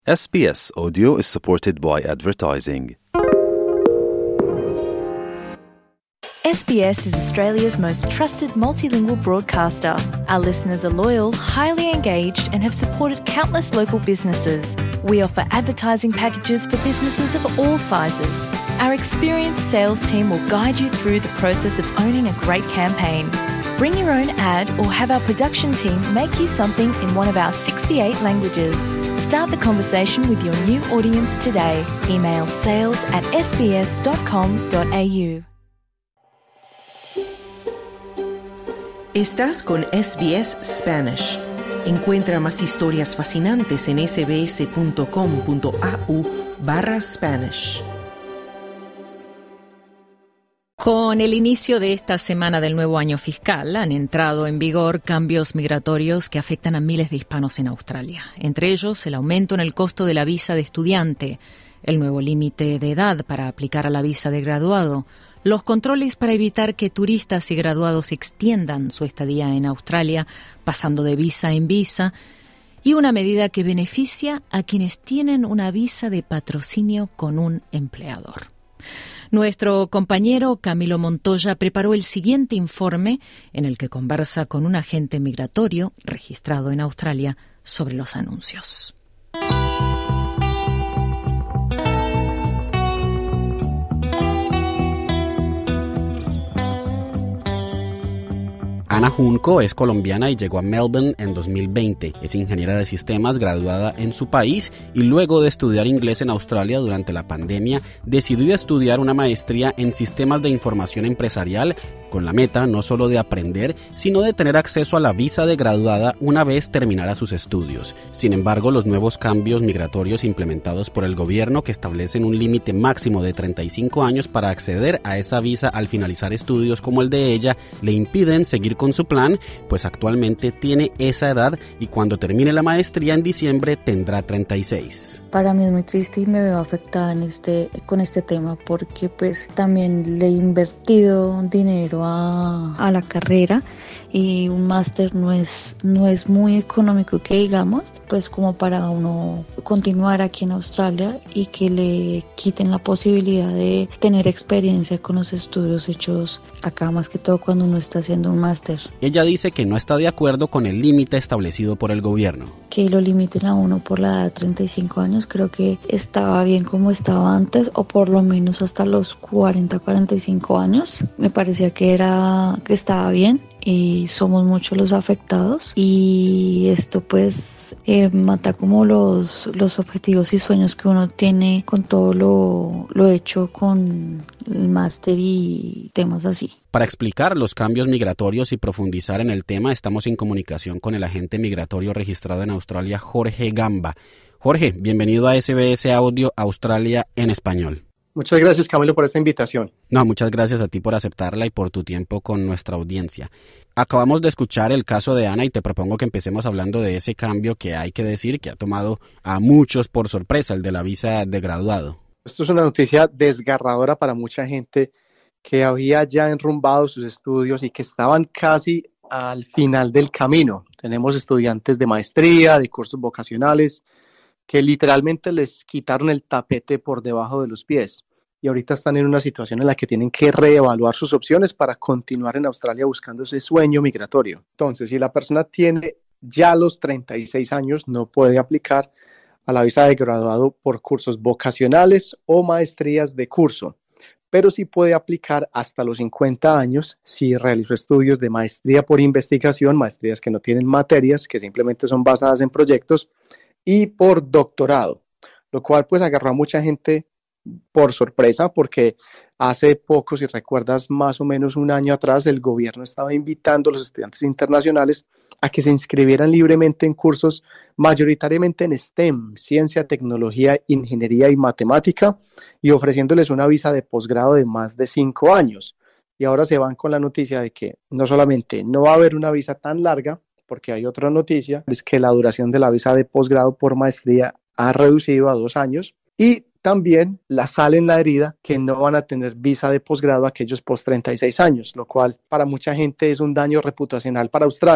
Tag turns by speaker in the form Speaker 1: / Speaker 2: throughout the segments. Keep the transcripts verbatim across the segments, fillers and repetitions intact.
Speaker 1: S B S Audio is supported by advertising.
Speaker 2: S B S is Australia's most trusted multilingual broadcaster. Our listeners are loyal, highly engaged, and have supported countless local businesses. We offer advertising packages for businesses of all sizes. Our experienced sales team will guide you through the process of owning a great campaign. Bring your own ad or have our production team make you something in one of our sixty-eight languages. Start the conversation with your new audience today. Email sales at s b s dot com dot a u.
Speaker 3: Estás con S B S Spanish. Encuentra más historias fascinantes en sbs.com.au barra Spanish.
Speaker 4: Con el inicio de esta semana del nuevo año fiscal, han entrado en vigor cambios migratorios que afectan a miles de hispanos en Australia. Entre ellos, el aumento en el costo de la visa de estudiante, el nuevo límite de edad para aplicar a la visa de graduado, los controles para evitar que turistas y graduados extiendan su estadía en Australia, pasando de visa en visa, y una medida que beneficia a quienes tienen una visa de patrocinio con un empleador. Nuestro compañero Camilo Montoya preparó el siguiente informe en el que conversa con un agente migratorio registrado en Australia sobre los anuncios.
Speaker 5: Ana Junco es colombiana y llegó a Melbourne en dos mil veinte. Es ingeniera de sistemas graduada en su país y luego de estudiar inglés en Australia durante la pandemia, decidió estudiar una maestría en sistemas de información empresarial con la meta no solo de aprender, sino de tener acceso a la visa de graduada una vez terminara sus estudios. Sin embargo, los nuevos cambios migratorios implementados por el gobierno que establecen un límite máximo de treinta y cinco años para acceder a esa visa al finalizar estudios como el de ella, le impiden seguir con su plan, pues actualmente tiene esa edad y cuando termine la maestría en diciembre tendrá treinta y seis.
Speaker 6: Para mí es muy triste y me veo afectada en este, con este tema porque pues también le he invertido dinero a, a la carrera y un máster no es, no es muy económico que digamos, pues como para uno continuar aquí en Australia y que le quiten la posibilidad de tener experiencia con los estudios hechos acá, más que todo cuando uno está haciendo un máster.
Speaker 5: Ella dice que no está de acuerdo con el límite establecido por el gobierno.
Speaker 6: Que lo limiten a uno por la edad de treinta y cinco años, creo que estaba bien como estaba antes, o por lo menos hasta los cuarenta, cuarenta y cinco años. Me parecía que era que estaba bien. Y somos muchos los afectados y esto pues eh, mata como los, los objetivos y sueños que uno tiene con todo lo, lo hecho con el máster y temas así.
Speaker 5: Para explicar los cambios migratorios y profundizar en el tema, estamos en comunicación con el agente migratorio registrado en Australia, Jorge Gamba. Jorge, bienvenido a S B S Audio Australia en español.
Speaker 7: Muchas gracias, Camilo, por esta invitación.
Speaker 5: No, muchas gracias a ti por aceptarla y por tu tiempo con nuestra audiencia. Acabamos de escuchar el caso de Ana y te propongo que empecemos hablando de ese cambio que hay que decir que ha tomado a muchos por sorpresa, el de la visa de graduado.
Speaker 7: Esto es una noticia desgarradora para mucha gente que había ya enrumbado sus estudios y que estaban casi al final del camino. Tenemos estudiantes de maestría, de cursos vocacionales, que literalmente les quitaron el tapete por debajo de los pies y ahorita están en una situación en la que tienen que reevaluar sus opciones para continuar en Australia buscando ese sueño migratorio. Entonces, si la persona tiene ya los treinta y seis años, no puede aplicar a la visa de graduado por cursos vocacionales o maestrías de curso, pero sí puede aplicar hasta los cincuenta años si realizó estudios de maestría por investigación, maestrías que no tienen materias, que simplemente son basadas en proyectos, y por doctorado, lo cual pues agarró a mucha gente por sorpresa porque hace poco, si recuerdas, más o menos un año atrás, el gobierno estaba invitando a los estudiantes internacionales a que se inscribieran libremente en cursos mayoritariamente en STEM, ciencia, tecnología, ingeniería y matemática, y ofreciéndoles una visa de posgrado de más de cinco años. Y ahora se van con la noticia de que no solamente no va a haber una visa tan larga, porque hay otra noticia, es que la duración de la visa de posgrado por maestría ha reducido a dos años y también la sal en la herida que no van a tener visa de posgrado aquellos post treinta y seis años, lo cual para mucha gente es un daño reputacional para Australia,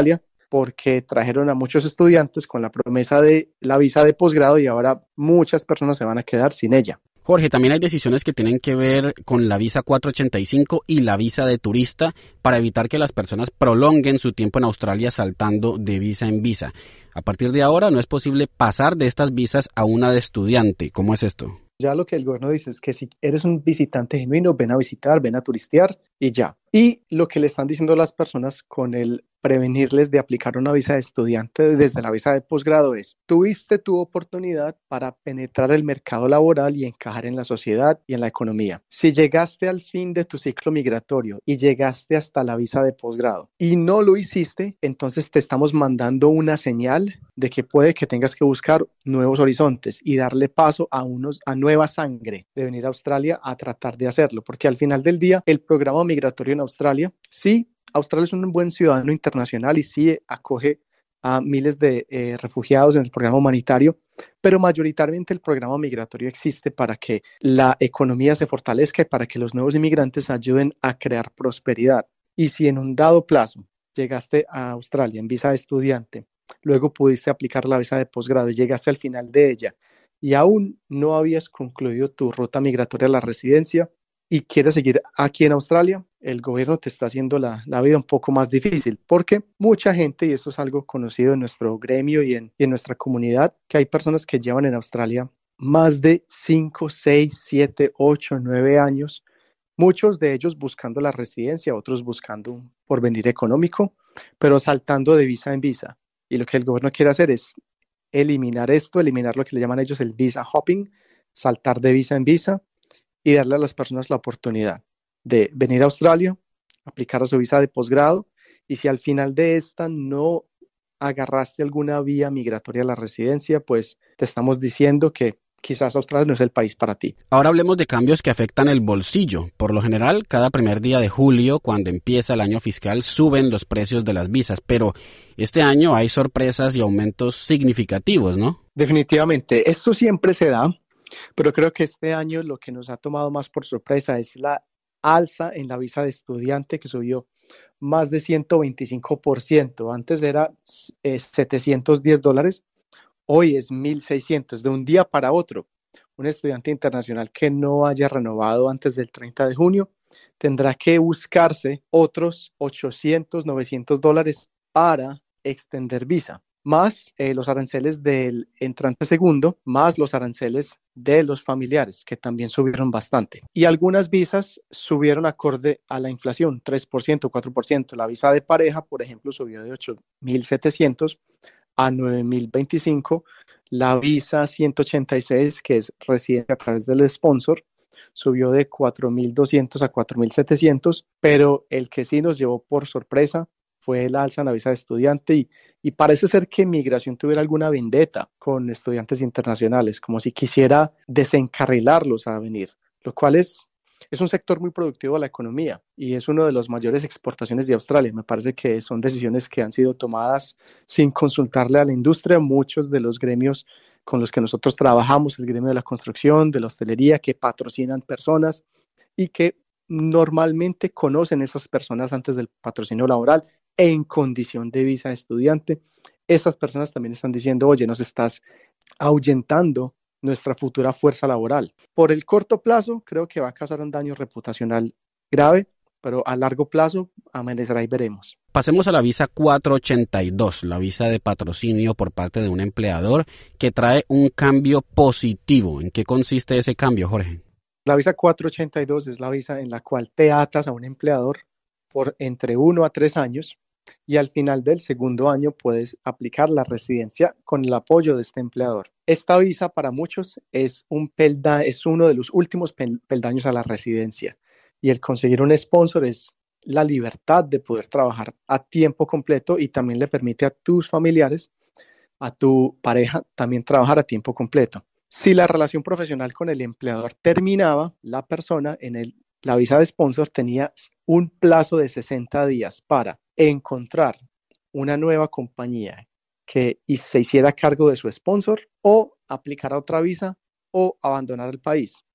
Speaker 7: porque trajeron a muchos estudiantes con la promesa de la visa de posgrado y ahora muchas personas se van a quedar sin ella.
Speaker 5: Jorge, también hay decisiones que tienen que ver con la visa cuatrocientos ochenta y cinco y la visa de turista para evitar que las personas prolonguen su tiempo en Australia saltando de visa en visa. A partir de ahora no es posible pasar de estas visas a una de estudiante. ¿Cómo es esto?
Speaker 7: Ya lo que el gobierno dice es que si eres un visitante genuino, ven a visitar, ven a turistear y ya. Y lo que le están diciendo a las personas con el prevenirles de aplicar una visa de estudiante desde la visa de posgrado es: tuviste tu oportunidad para penetrar el mercado laboral y encajar en la sociedad y en la economía. Si llegaste al fin de tu ciclo migratorio y llegaste hasta la visa de posgrado y no lo hiciste, entonces te estamos mandando una señal de que puede que tengas que buscar nuevos horizontes y darle paso a, unos, a nueva sangre de venir a Australia a tratar de hacerlo, porque al final del día el programa migratorio en Australia, sí, Australia es un buen ciudadano internacional y sí acoge a miles de eh, refugiados en el programa humanitario, pero mayoritariamente el programa migratorio existe para que la economía se fortalezca y para que los nuevos inmigrantes ayuden a crear prosperidad. Y si en un dado plazo llegaste a Australia en visa de estudiante, luego pudiste aplicar la visa de posgrado y llegaste al final de ella y aún no habías concluido tu ruta migratoria a la residencia y quieres seguir aquí en Australia, el gobierno te está haciendo la, la vida un poco más difícil, porque mucha gente, y esto es algo conocido en nuestro gremio y en, y en nuestra comunidad, que hay personas que llevan en Australia más de cinco, seis, siete, ocho, nueve años, muchos de ellos buscando la residencia, otros buscando un porvenir económico, pero saltando de visa en visa. Y lo que el gobierno quiere hacer es eliminar esto, eliminar lo que le llaman ellos el visa hopping, saltar de visa en visa, y darle a las personas la oportunidad de venir a Australia, aplicar a su visa de posgrado, y si al final de esta no agarraste alguna vía migratoria a la residencia, pues te estamos diciendo que quizás Australia no es el país para ti.
Speaker 5: Ahora hablemos de cambios que afectan el bolsillo. Por lo general, cada primer día de julio, cuando empieza el año fiscal, suben los precios de las visas, pero este año hay sorpresas y aumentos significativos, ¿no?
Speaker 7: Definitivamente, esto siempre se da. Pero creo que este año lo que nos ha tomado más por sorpresa es la alza en la visa de estudiante, que subió más de ciento veinticinco por ciento. Antes era eh, setecientos diez dólares, hoy es mil seiscientos, de un día para otro. Un estudiante internacional que no haya renovado antes del treinta de junio tendrá que buscarse otros ochocientos, novecientos dólares para extender visa, más eh, los aranceles del entrante segundo, más los aranceles de los familiares, que también subieron bastante. Y algunas visas subieron acorde a la inflación, tres por ciento, cuatro por ciento. La visa de pareja, por ejemplo, subió de ocho mil setecientos a nueve mil veinticinco. La visa ciento ochenta y seis, que es residencia a través del sponsor, subió de cuatro mil doscientos a cuatro mil setecientos, pero el que sí nos llevó por sorpresa fue el alza en la visa de estudiante y, y parece ser que Migración tuviera alguna vendetta con estudiantes internacionales, como si quisiera desencarrilarlos a venir, lo cual es, es un sector muy productivo de la economía y es una de las mayores exportaciones de Australia. Me parece que son decisiones que han sido tomadas sin consultarle a la industria. Muchos de los gremios con los que nosotros trabajamos, el gremio de la construcción, de la hostelería, que patrocinan personas y que normalmente conocen esas personas antes del patrocinio laboral en condición de visa de estudiante, esas personas también están diciendo: oye, nos estás ahuyentando nuestra futura fuerza laboral. Por el corto plazo, creo que va a causar un daño reputacional grave, pero a largo plazo amanecerá y veremos.
Speaker 5: Pasemos a la visa cuatrocientos ochenta y dos, la visa de patrocinio por parte de un empleador que trae un cambio positivo. ¿En qué consiste ese cambio, Jorge?
Speaker 7: La visa cuatrocientos ochenta y dos es la visa en la cual te atas a un empleador por entre uno a tres años y al final del segundo año puedes aplicar la residencia con el apoyo de este empleador. Esta visa para muchos es, un pelda- es uno de los últimos pel- peldaños a la residencia y el conseguir un sponsor es la libertad de poder trabajar a tiempo completo y también le permite a tus familiares, a tu pareja, también trabajar a tiempo completo. Si la relación profesional con el empleador terminaba, la persona en el, la visa de sponsor tenía un plazo de sesenta días para encontrar una nueva compañía que se hiciera cargo de su sponsor o aplicar a otra visa o abandonar el país.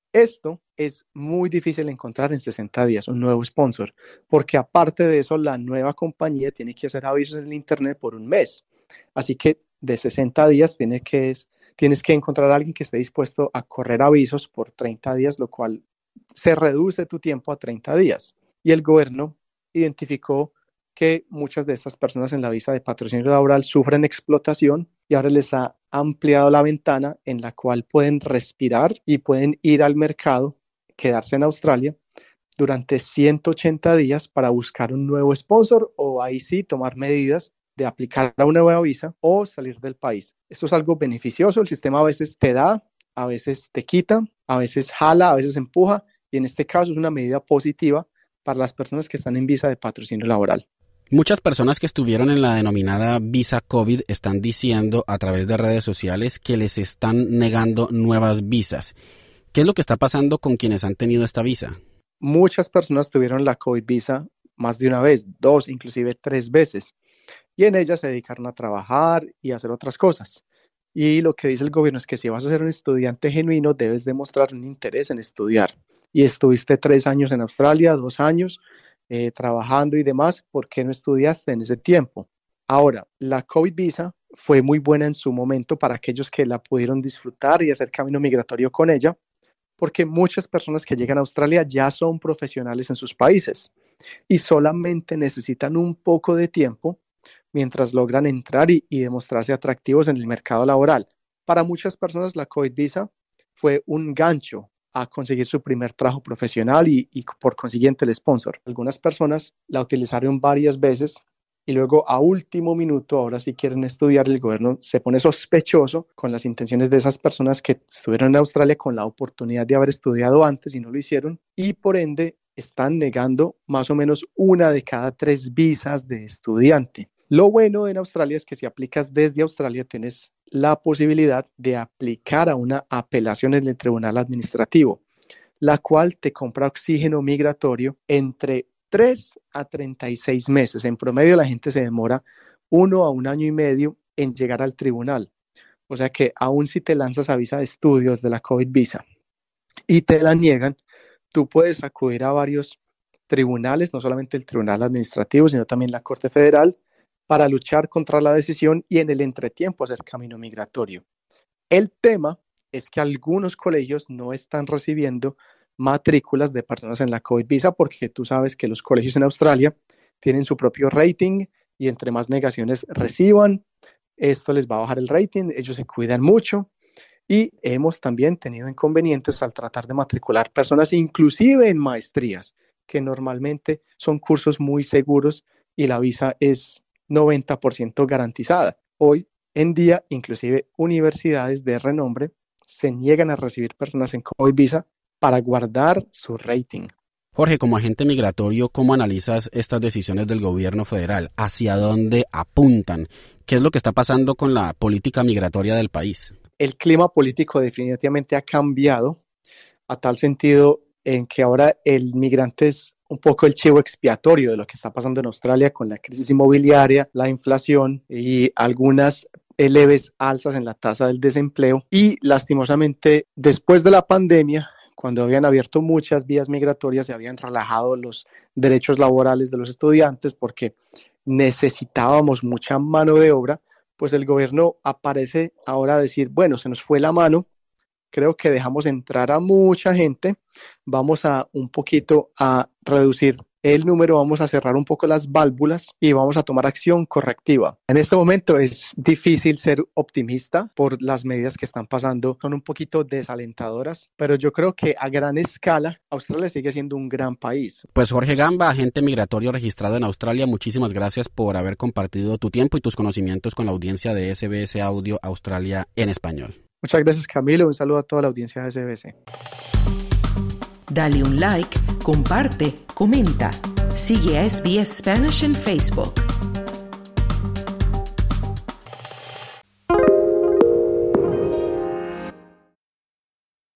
Speaker 7: Esto es muy difícil encontrar en sesenta días, un nuevo sponsor, porque aparte de eso, la nueva compañía tiene que hacer avisos en el internet por un mes. Así que de sesenta días tienes que, tienes que encontrar a alguien que esté dispuesto a correr avisos por treinta días, lo cual se reduce tu tiempo a treinta días. Y el gobierno identificó que muchas de estas personas en la visa de patrocinio laboral sufren explotación y ahora les ha ampliado la ventana en la cual pueden respirar y pueden ir al mercado, quedarse en Australia durante ciento ochenta días para buscar un nuevo sponsor o ahí sí tomar medidas de aplicar a una nueva visa o salir del país. Esto es algo beneficioso, el sistema a veces te da, a veces te quita, a veces jala, a veces empuja y en este caso es una medida positiva para las personas que están en visa de patrocinio laboral.
Speaker 5: Muchas personas que estuvieron en la denominada visa COVID están diciendo a través de redes sociales que les están negando nuevas visas. ¿Qué es lo que está pasando con quienes han tenido esta visa?
Speaker 7: Muchas personas tuvieron la COVID visa más de una vez, dos, inclusive tres veces, y en ellas se dedicaron a trabajar y a hacer otras cosas. Y lo que dice el gobierno es que si vas a ser un estudiante genuino, debes demostrar un interés en estudiar. Y estuviste tres años en Australia, dos años, Eh, trabajando y demás, ¿por qué no estudiaste en ese tiempo? Ahora, la COVID visa fue muy buena en su momento para aquellos que la pudieron disfrutar y hacer camino migratorio con ella, porque muchas personas que llegan a Australia ya son profesionales en sus países y solamente necesitan un poco de tiempo mientras logran entrar y, y demostrarse atractivos en el mercado laboral. Para muchas personas la COVID visa fue un gancho a conseguir su primer trabajo profesional y, y por consiguiente el sponsor. Algunas personas la utilizaron varias veces y luego a último minuto, ahora si quieren estudiar, el gobierno se pone sospechoso con las intenciones de esas personas que estuvieron en Australia con la oportunidad de haber estudiado antes y no lo hicieron y por ende están negando más o menos una de cada tres visas de estudiante. Lo bueno en Australia es que si aplicas desde Australia tienes la posibilidad de aplicar a una apelación en el tribunal administrativo, la cual te compra oxígeno migratorio entre tres a treinta y seis meses. En promedio la gente se demora uno a un año y medio en llegar al tribunal. O sea que aún si te lanzas a visa de estudios de la COVID visa y te la niegan, tú puedes acudir a varios tribunales, no solamente el tribunal administrativo, sino también la Corte Federal, para luchar contra la decisión y en el entretiempo hacer camino migratorio. El tema es que algunos colegios no están recibiendo matrículas de personas en la COVID visa porque tú sabes que los colegios en Australia tienen su propio rating y entre más negaciones reciban, esto les va a bajar el rating, ellos se cuidan mucho y hemos también tenido inconvenientes al tratar de matricular personas inclusive en maestrías, que normalmente son cursos muy seguros y la visa es noventa por ciento garantizada. Hoy en día, inclusive universidades de renombre se niegan a recibir personas en COVID visa para guardar su rating.
Speaker 5: Jorge, como agente migratorio, ¿cómo analizas estas decisiones del gobierno federal? ¿Hacia dónde apuntan? ¿Qué es lo que está pasando con la política migratoria del país?
Speaker 7: El clima político definitivamente ha cambiado a tal sentido en que ahora el migrante es un poco el chivo expiatorio de lo que está pasando en Australia con la crisis inmobiliaria, la inflación y algunas leves alzas en la tasa del desempleo. Y lastimosamente, después de la pandemia, cuando habían abierto muchas vías migratorias, se habían relajado los derechos laborales de los estudiantes porque necesitábamos mucha mano de obra, pues el gobierno aparece ahora a decir, bueno, se nos fue la mano, creo que dejamos entrar a mucha gente, vamos a un poquito a reducir el número, vamos a cerrar un poco las válvulas y vamos a tomar acción correctiva. En este momento es difícil ser optimista por las medidas que están pasando, son un poquito desalentadoras, pero yo creo que a gran escala Australia sigue siendo un gran país.
Speaker 5: Pues Jorge Gamba, agente migratorio registrado en Australia, muchísimas gracias por haber compartido tu tiempo y tus conocimientos con la audiencia de S B S Audio Australia en español.
Speaker 7: Muchas gracias, Camilo. Un saludo a toda la audiencia de S B S.
Speaker 3: Dale un like, comparte, comenta. Sigue a S B S Spanish en Facebook.